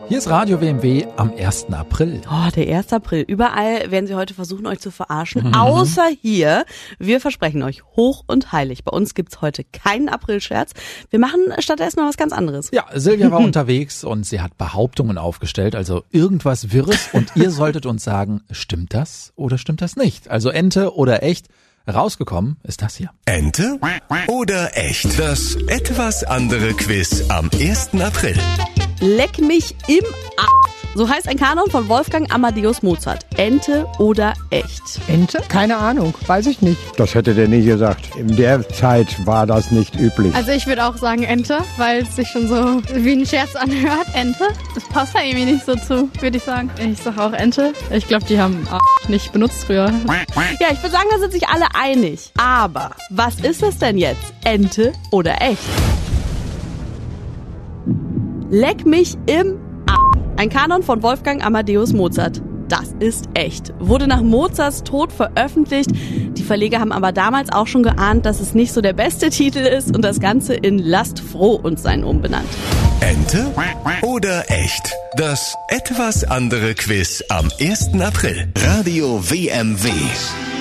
Hier ist Radio WMW am 1. April. Oh, der 1. April. Überall werden sie heute versuchen, euch zu verarschen. Außer hier. Wir versprechen euch hoch und heilig. Bei uns gibt's heute keinen Aprilscherz. Wir machen stattdessen mal was ganz anderes. Ja, Silvia war unterwegs und sie hat Behauptungen aufgestellt, also irgendwas Wirres. Und ihr solltet uns sagen, stimmt das oder stimmt das nicht? Also Ente oder echt? Rausgekommen ist das hier. Ente oder echt? Das etwas andere Quiz am 1. April. Leck mich im Arsch. So heißt ein Kanon von Wolfgang Amadeus Mozart. Ente oder echt? Ente? Keine Ahnung, weiß ich nicht. Das hätte der nie gesagt. In der Zeit war das nicht üblich. Also ich würde auch sagen Ente, weil es sich schon so wie ein Scherz anhört. Ente? Das passt da irgendwie nicht so zu, würde ich sagen. Ich sag auch Ente. Ich glaube, die haben Arsch nicht benutzt früher. Ja, ich würde sagen, da sind sich alle einig. Aber was ist es denn jetzt? Ente oder echt? Leck mich im Arsch. Ein Kanon von Wolfgang Amadeus Mozart. Das ist echt. Wurde nach Mozarts Tod veröffentlicht. Die Verleger haben aber damals auch schon geahnt, dass es nicht so der beste Titel ist und das Ganze in Lasst froh uns sein umbenannt. Ente oder echt? Das etwas andere Quiz am 1. April. Radio WMW.